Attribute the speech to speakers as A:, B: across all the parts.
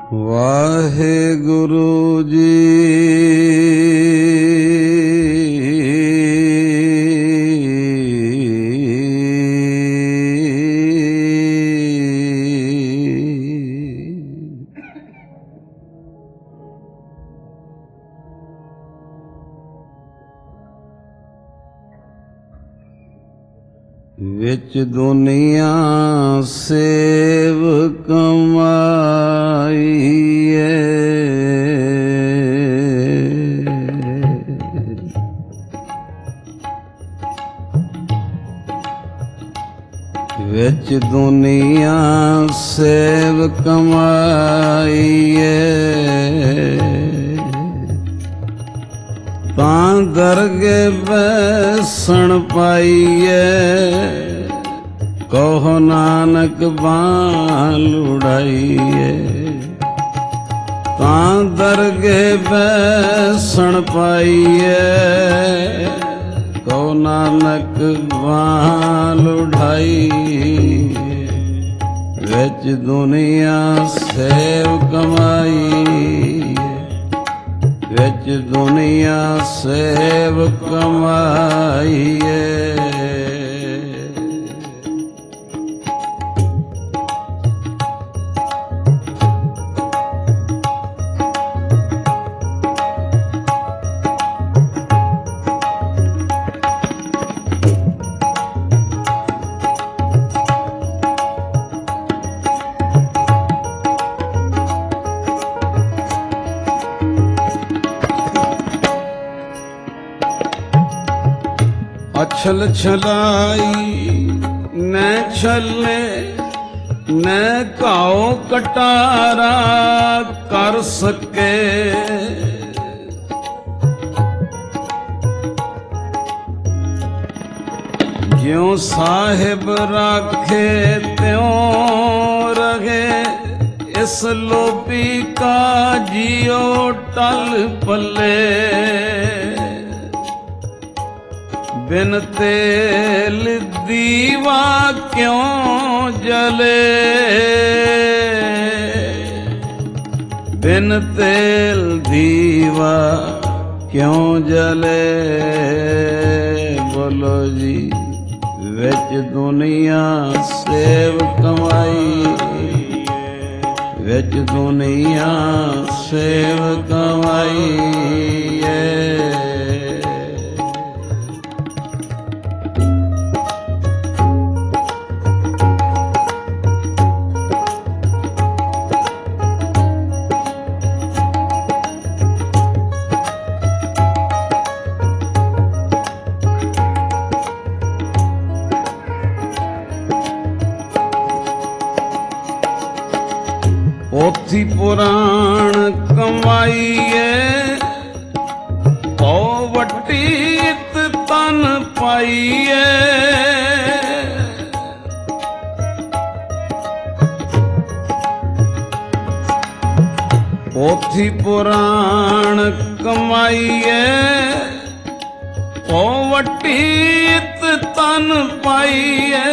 A: ਵਾਹਿਗੁਰੂ ਜੀ। ਵਿੱਚ ਦੁਨੀਆ ਸੇਵ ਕਮਾਈਏ, ਵਿੱਚ ਦੁਨੀਆ ਸੇਵ ਕਮਾਈਏ, ਤਾਂ ਦਰਗੇ ਬੈਸਣ ਪਾਈਏ, ਕਹੋ ਨਾਨਕ ਬਾਂਹ ਲੁੜਾਈਏ। ਤਾਂ ਦਰਗੇ ਬੈਸਣ ਪਾਈਏ, ਕਹੋ ਨਾਨਕ ਬਾਂਹ ਲੁੜਾਈਏ। ਵਿੱਚ ਦੁਨੀਆ ਸੇਵ ਕਮਾਈਏ, ਵਿੱਚ ਦੁਨੀਆ ਸੇਵ ਕਮਾਈਏ। ਅਛਲ ਛਲਾਈ ਨੈ ਛਲੇ, ਨੈ ਘਾਉ ਕਟਾਰਾ ਕਰ ਸਕੇ। ਜਿਉ ਸਾਹਿਬ ਰਾਖੇ ਤਿਉ ਰਹੇ, ਇਸ ਲੋਭੀ ਕਾ ਜਿਉ ਟਲ ਪੱਲੇ। ਬਿਨ ਤੇਲ ਦੀਵਾ ਕਿਉਂ ਜਲੇ, ਬਿਨ ਤੇਲ ਦੀਵਾ ਕਿਉਂ ਜਲੇ। ਬੋਲੋ ਜੀ। ਵਿੱਚ ਦੁਨੀਆ ਸੇਵ ਕਮਾਈ, ਵਿੱਚ ਦੁਨੀਆ ਸੇਵ ਕਮਾਈਏ। ਪੋਥੀ ਪੁਰਾਣ ਕਮਾਈਏ, ਪਉ ਵਟੀਤ ਤਨ ਪਾਈਏ। ਪੋਥੀ ਪੁਰਾਣ ਕਮਾਈਏ, ਪਉ ਵਟੀਤ ਤਨ ਪਾਈਏ।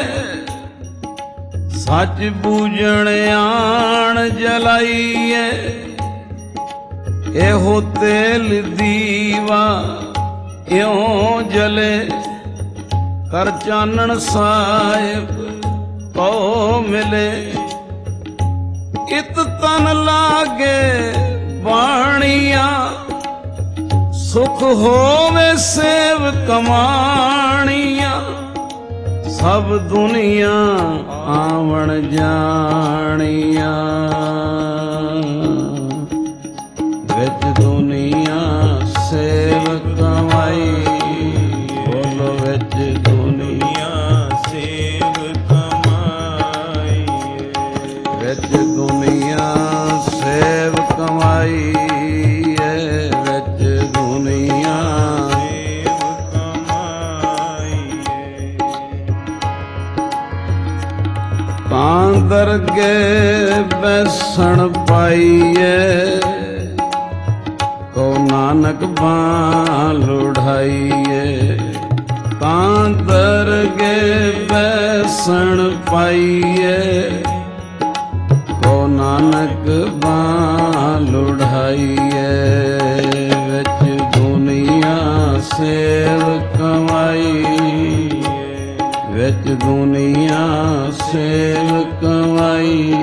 A: ਸੱਚ ਬੂਝਣ ਆਣ ਜਲਾਈਏ, ਇਹੋ ਤੇਲ ਦੀਵਾ ਇਉਂ ਜਲੇ। ਕਰ ਚਾਨਣ ਸਾਹਿਬ ਕਉ ਮਿਲੇ, ਇਤ ਤਨ ਲਾਗੇ ਬਾਣੀਆਂ। ਸੁਖ ਹੋਵੇ ਸੇਵ ਕਮਾਣੀਆਂ, ਸਭ ਦੁਨੀਆ ਆਵਣ ਜਾਣੀਆਂ। ਵਿੱਚ ਦੁਨੀਆ ਸੇਵ ਕਮਾਈ, ਬੋਲੋ ਵਿੱਚ ਦੁਨੀਆ ਸੇਵ ਕਮਾਈ। ਵਿੱਚ ਦੁਨੀਆ ਸੇਵ ਕਮਾਈ, ਵਿੱਚ ਦੁਨੀਆ ਤਾਂ ਦਰਗੇ ਬੈਸਣ ਪਾਈਏ, ਕਹੋ ਨਾਨਕ ਬਾਂਹ ਲੁੜਾਈਏ। ਤਾਂ ਦਰਗੇ ਬੈਸਣ ਪਾਈਏ, ਕਹੋ ਨਾਨਕ ਬਾਂਹ ਲੁੜਾਈਏ ਵਿੱਚ ਦੁਨੀਆ ਸੇਵ ਕਮਾਈ ਵਿੱਚ ਦੁਨੀਆ ਸੇਵ ਕਮਾਈ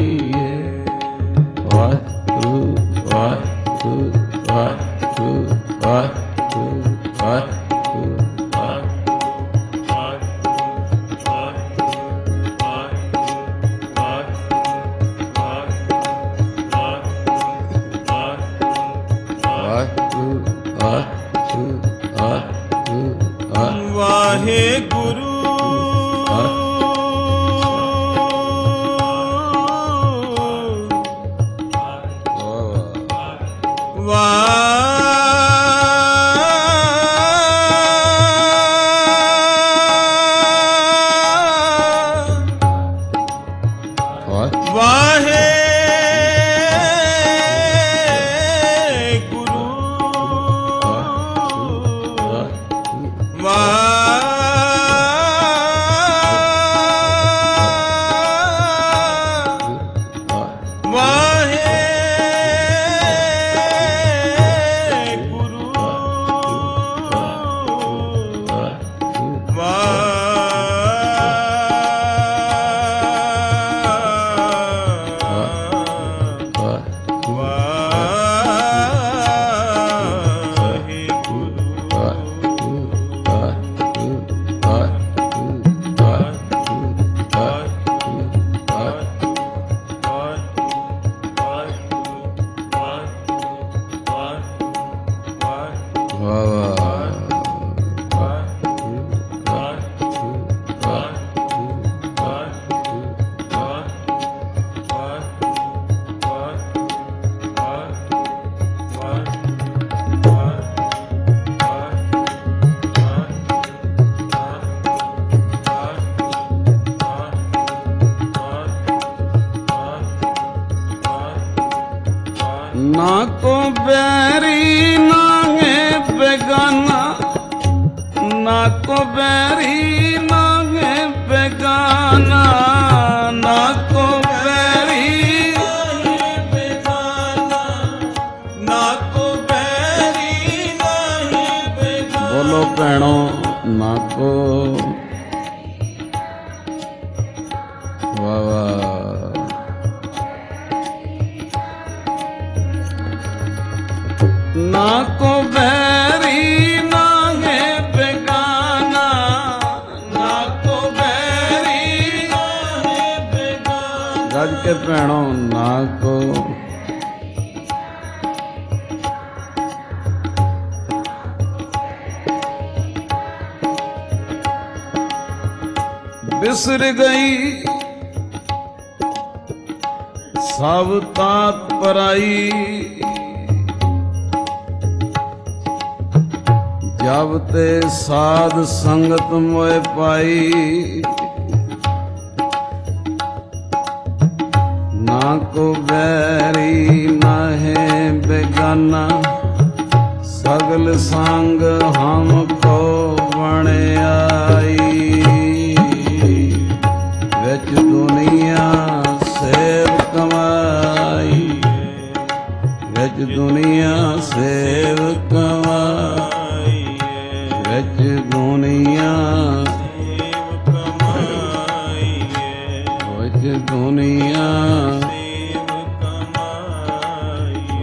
A: ਵਾਹਿਗੁਰੂ ਵਾਹਿਗੁਰੂ ਵਾਹਿਗੁਰੂ ਵਾਹਿਗੁਰੂ ਵਾਹਿਗੁਰੂ
B: ਵਾਹਿਗੁਰੂ
A: ਨਾ ਕੋ ਬੈਰੀ ਨਾ ਹੈ ਬੇਗਾਨਾ ਨਾ ਕੋ ਬੈਰੀ ਨਾ ਹੈ ਬੇਗਾਨਾ ਨਾ ਕੋ ਬੈਰੀ
B: ਨਾ ਹੈ ਬੇਗਾਨਾ ਨਾ ਕੋ ਬੈਰੀ ਨਾ ਹੈ ਬੇਗਾਨਾ
A: ਬੋਲੋ ਭੈਣੋ ਨਾ ਕੋ ਵਾਹ ਵਾਹ ਨਾ ਕੋ ਬੈਰੀ ਨਾ ਹੈ ਬੇਗਾਨਾ ਨਾ ਕੋ ਬੈਰੀ
B: ਨਾ ਹੈ ਬੇਗਾਨਾ
A: ਗੱਜ ਕੇ ਭੈਣੋ ਨਾ ਕੋ ਬਿਸਰ ਗਈ ਸਭ ਤਾਤ ਪਰਾਈ ਜਬ ਤੇ ਸਾਧ ਸੰਗਤ ਮੋਏ ਪਾਈ ਨਾ ਕੋ ਬੈਰੀ ਨਾ ਹੈ ਬੇਗਾਨਾ ਸਗਲ ਸੰਗ ਹਮ ਕੋ ਬਣਾਈ ਵਿੱਚ ਦੁਨੀਆ ਸੇਵ ਕਮਾਈ ਵਿੱਚ ਦੁਨੀਆ ਸੇਵ ਕਮਾਈ ਵਿੱਚ ਦੁਨੀਆ
B: ਸੇਵ ਕਮਾਈਏ
A: ਵਿੱਚ ਦੁਨੀਆ
B: ਸੇਵ ਕਮਾਈਏ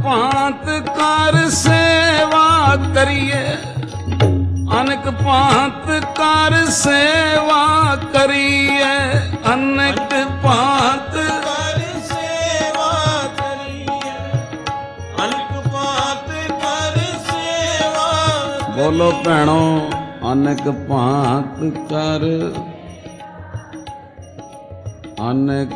A: ਭਾਂਤ ਕਰ ਸੇਵਾ ਕਰੀਏ, ਅਨਕ ਭਾਂਤ ਕਰ ਸੇਵਾ ਕਰੀਏ, ਅਨਕ ਭਾਂਤ
B: ਕਰ ਸੇਵਾ ਕਰੀਏ, ਅਨਕ ਭਾਂਤ ਕਰ ਸੇਵਾ
A: ਬੋਲੋ ਭੈਣੋ, ਅਨਕ ਭਾਂਤ ਕਰ, ਅਨਕ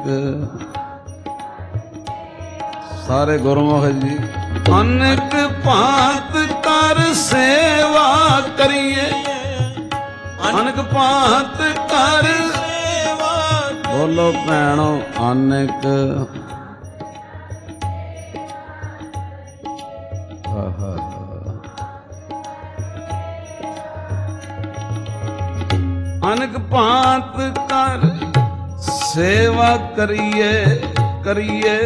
A: ਸਾਰੇ ਗੁਰਮੁਖ ਜੀ, ਅਨਕ ਭਾਂਤ ਕਰ ਸੇਵਾ ਕਰੀਏ, ਅਨਕ ਭਾਂਤ ਕਰ
B: ਸੇਵਾ
A: ਬੋਲੋ ਭੈਣੋ, ਅਨਕ ਅਨਕ ਭਾਂਤ ਕਰ ਸੇਵਾ ਕਰੀਏ, ਕਰੀਏ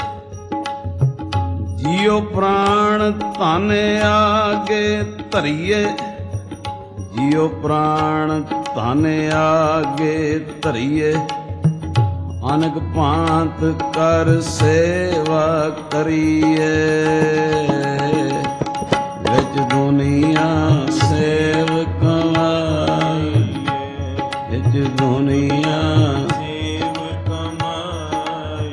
A: ਜੀਉ ਪ੍ਰਾਣ ਧਨ ਆਗੇ ਧਰੀਏ, ਜੀਉ ਪ੍ਰਾਣ ਧਨ ਆਗੇ ਧਰੀਏ, ਅਨਕ ਭਾਂਤ ਕਰ ਸੇਵਾ ਕਰੀਏ, ਵਿੱਚ ਦੁਨੀਆ ਸੇਵ ਕਮਾਈ, ਵਿੱਚ ਦੁਨੀਆ
B: ਸੇਵ ਕਮਾਈ,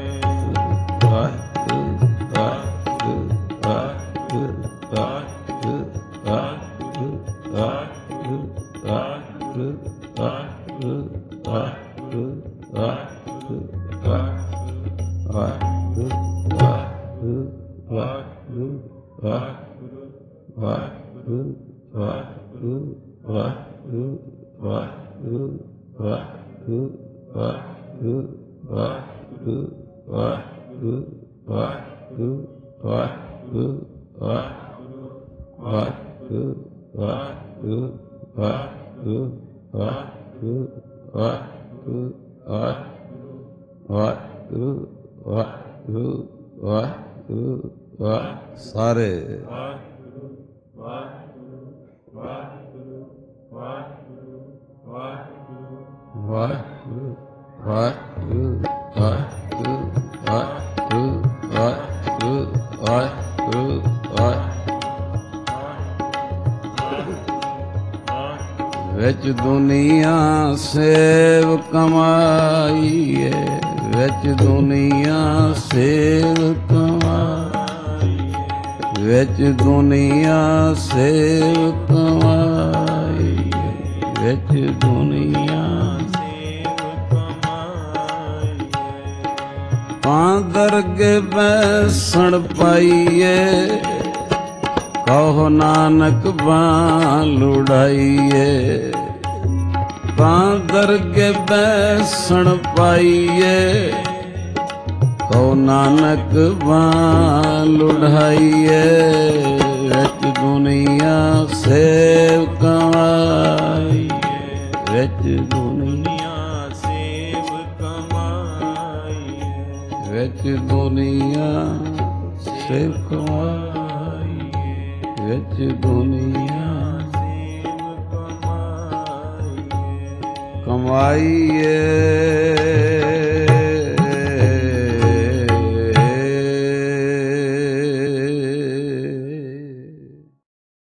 A: ਸਾਰੇ ਵਾਹਿਗੁਰੂ ਵਾਹਿਗੁਰੂ ਵਾਹਿਗੁਰੂ ਵਾਹਿਗੁਰੂ ਵਾਹਿਗੁਰੂ ਵਾਹਿਗੁਰੂ ਵਿੱਚ ਦੁਨੀਆ ਸੇਵ ਕਮਾਈਏ, ਵਿੱਚ ਦੁਨੀਆ ਸੇਵ ਕਮਾਈਏ, ਵਿੱਚ ਦੁਨੀਆ ਸੇਵ ਕਮਾਈਏ, ਵਿੱਚ ਦੁਨੀਆ ਪਾਂ ਦਰਗੇ ਬੈਸਣ ਪਾਈਏ, ਕਹੋ ਨਾਨਕ ਬਾਂ ਲੁੜਾਈਏ, ਪਾਂ ਦਰਗੇ ਬੈਸਣ ਪਾਈਏ, ਕਹੋ ਨਾਨਕ ਬਾਂ ਲੁੜਾਈਏ, ਵਿੱਚ ਦੁਨੀਆ ਸੇਵ ਕਮਾਈਏ, ਵਿੱਚ ਦੁਨੀਆ
B: ਸੇਵ ਕਮਾਈ,
A: ਵਿੱਚ ਦੁਨੀਆ ਸੇਵ ਕਮਾਈਏ, ਵਿੱਚ ਦੁਨੀਆ
B: ਸੇਵ ਕਮਾਈ,
A: ਕਮਾਈਏ,